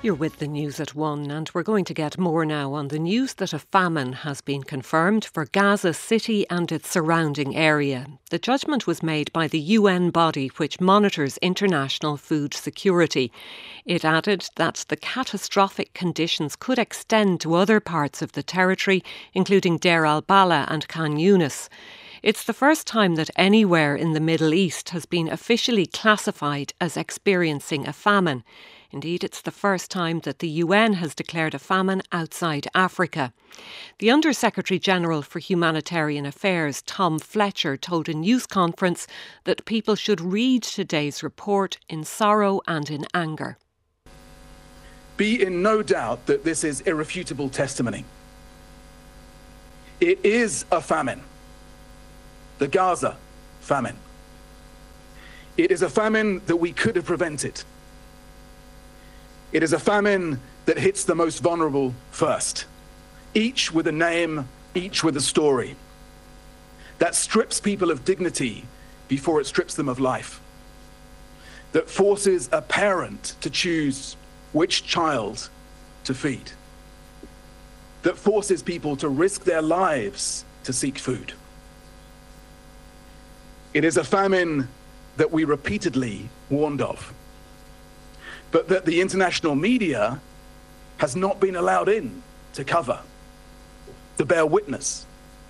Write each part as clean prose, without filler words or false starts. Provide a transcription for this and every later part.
You're with the news at 1, and we're going to get more now on the news that a famine has been confirmed for Gaza City and its surrounding area. The judgment was made by the UN body which monitors international food security. It added that the catastrophic conditions could extend to other parts of the territory, including Deir al-Balah and Khan Yunis. It's the first time that anywhere in the Middle East has been officially classified as experiencing a famine. Indeed, it's the first time that the UN has declared a famine outside Africa. The Under-Secretary-General for Humanitarian Affairs, Tom Fletcher, told a news conference that people should read today's report in sorrow and in anger. Be in no doubt that this is irrefutable testimony. It is a famine. The Gaza famine. It is a famine that we could have prevented. It is a famine that hits the most vulnerable first, each with a name, each with a story, that strips people of dignity before it strips them of life, that forces a parent to choose which child to feed, that forces people to risk their lives to seek food. It is a famine that we repeatedly warned of, but that the international media has not been allowed in to cover, to bear witness.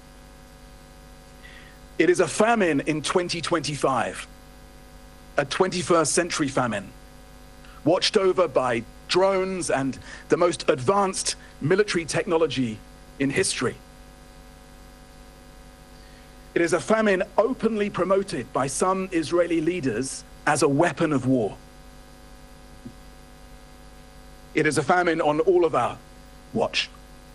It is a famine in 2025, a 21st century famine, watched over by drones and the most advanced military technology in history. It is a famine openly promoted by some Israeli leaders as a weapon of war. It is a famine on all of our watch.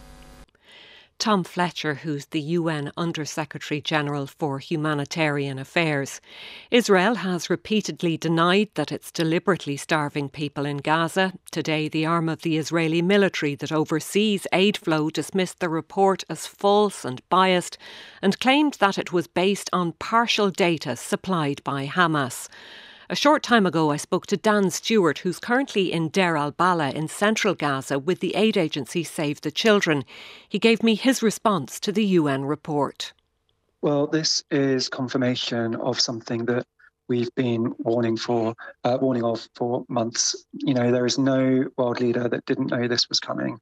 Tom Fletcher, who's the UN Under-Secretary-General for Humanitarian Affairs. Israel has repeatedly denied that it's deliberately starving people in Gaza. Today, the arm of the Israeli military that oversees aid flow dismissed the report as false and biased and claimed that it was based on partial data supplied by Hamas. A short time ago, I spoke to Dan Stewart, who's currently in Deir al-Balah in central Gaza with the aid agency Save the Children. He gave me his response to the UN report. Well, this is confirmation of something that we've been warning of for months. You know, there is no world leader that didn't know this was coming.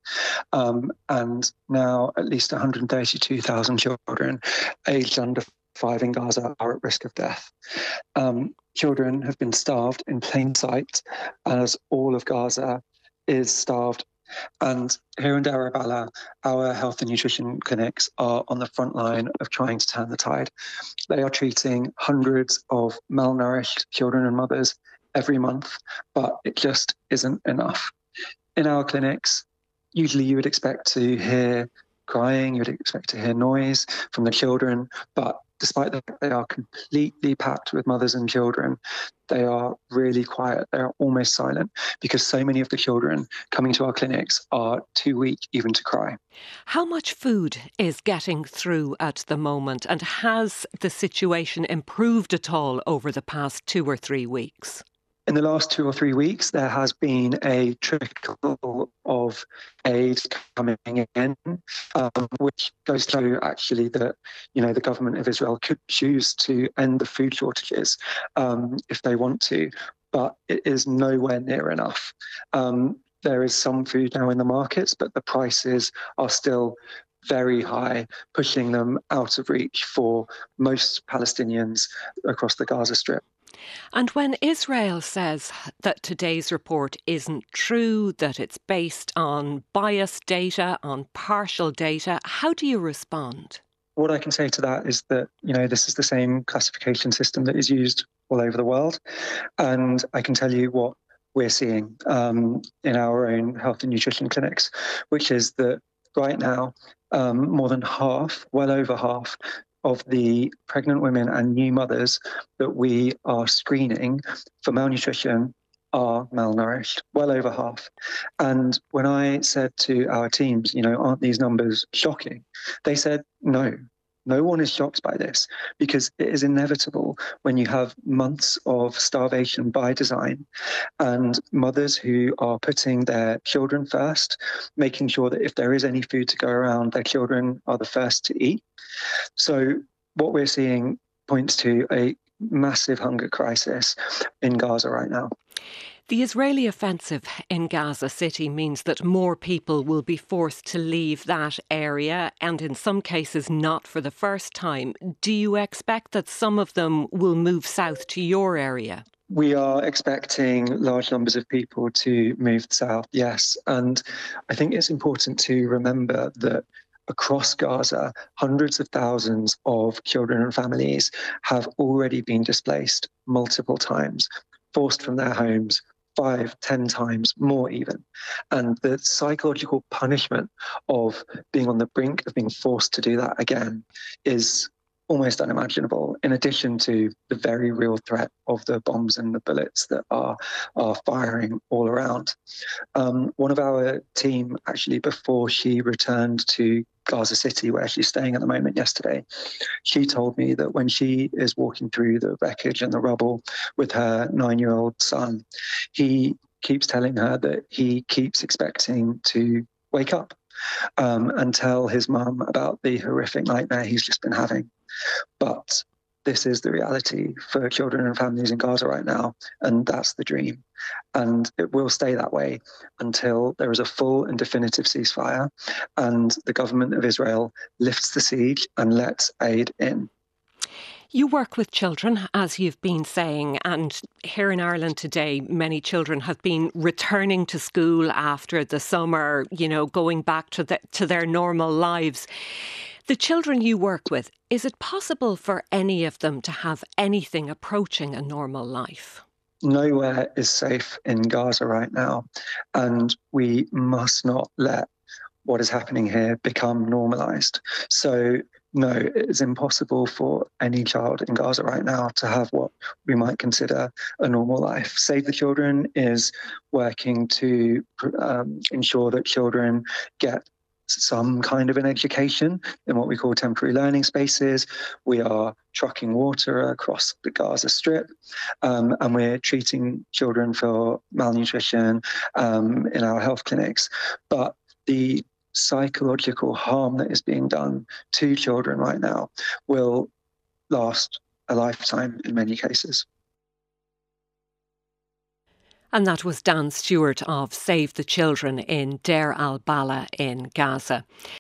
And now at least 132,000 children aged under 5 in Gaza are at risk of death. Children have been starved in plain sight as all of Gaza is starved. And here in Deir al-Balah, our health and nutrition clinics are on the front line of trying to turn the tide. They are treating hundreds of malnourished children and mothers every month, but it just isn't enough. In our clinics, usually you would expect to hear crying, you would expect to hear noise from the children, but despite that, they are completely packed with mothers and children. They are really quiet. They are almost silent because so many of the children coming to our clinics are too weak even to cry. How much food is getting through at the moment, and has the situation improved at all over the past 2 or 3 weeks? In the last 2 or 3 weeks, there has been a trickle of aid coming in, which goes to show actually that, you know, the government of Israel could choose to end the food shortages if they want to, but it is nowhere near enough. There is some food now in the markets, but the prices are still very high, pushing them out of reach for most Palestinians across the Gaza Strip. And when Israel says that today's report isn't true, that it's based on biased data, on partial data, how do you respond? What I can say to that is that, you know, this is the same classification system that is used all over the world. And I can tell you what we're seeing in our own health and nutrition clinics, which is that right now, more than half, well over half, of the pregnant women and new mothers that we are screening for malnutrition are malnourished, well over half. And when I said to our teams, you know, aren't these numbers shocking? They said, no, No one is shocked by this because it is inevitable when you have months of starvation by design and mothers who are putting their children first, making sure that if there is any food to go around, their children are the first to eat. So what we're seeing points to a massive hunger crisis in Gaza right now. The Israeli offensive in Gaza City means that more people will be forced to leave that area, and in some cases not for the first time. Do you expect that some of them will move south to your area? We are expecting large numbers of people to move south, yes. And I think it's important to remember that across Gaza, hundreds of thousands of children and families have already been displaced multiple times, forced from their homes, 5, 10 times more even. And the psychological punishment of being on the brink of being forced to do that again is almost unimaginable, in addition to the very real threat of the bombs and the bullets that are firing all around. One of our team, actually, before she returned to Gaza City, where she's staying at the moment yesterday, she told me that when she is walking through the wreckage and the rubble with her 9-year-old son, he keeps telling her that he keeps expecting to wake up and tell his mum about the horrific nightmare he's just been having. But this is the reality for children and families in Gaza right now, and that's the dream. And it will stay that way until there is a full and definitive ceasefire and the government of Israel lifts the siege and lets aid in. You work with children, as you've been saying, and here in Ireland today, many children have been returning to school after the summer, going back to their normal lives. The children you work with, is it possible for any of them to have anything approaching a normal life? Nowhere is safe in Gaza right now, and we must not let what is happening here become normalised. So no, it is impossible for any child in Gaza right now to have what we might consider a normal life. Save the Children is working to ensure that children get some kind of an education in what we call temporary learning spaces. We are trucking water across the Gaza Strip, and we're treating children for malnutrition in our health clinics. But the psychological harm that is being done to children right now will last a lifetime in many cases. And that was Dan Stewart of Save the Children in Deir al-Balah in Gaza.